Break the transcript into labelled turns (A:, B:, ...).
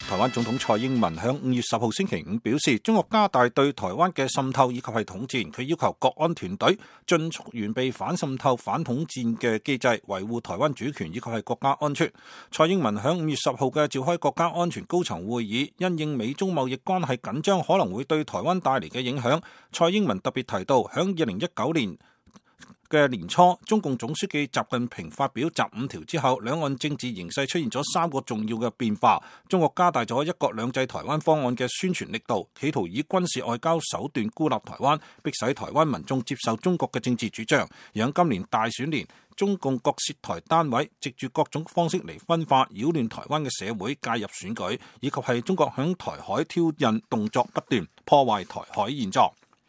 A: 台灣總統蔡英文響5月10號星期五表示，中國加大對台灣嘅滲透以及係統戰，佢要求國安團隊盡速完備反滲透、反統戰嘅機制，維護台灣主權以及係國家安全。蔡英文響5月10號嘅召開國家安全高層會議，因應美中貿易關係緊張可能會對台灣帶嚟嘅影響，蔡英文特別提到，響2019年嘅年初，中共總書記習近平發表習五條之後，兩岸政治形勢出現咗3個重要嘅變化。中國加大咗一國兩制台灣方案嘅宣傳力度，企圖以軍事外交手段孤立台灣，迫使台灣民眾接受中國嘅政治主張。而喺今年大選年，中共各涉台單位藉住各種方式嚟分化、擾亂台灣嘅社會，介入選舉，以及係中國響台海挑釁動作不斷，破壞台海現狀。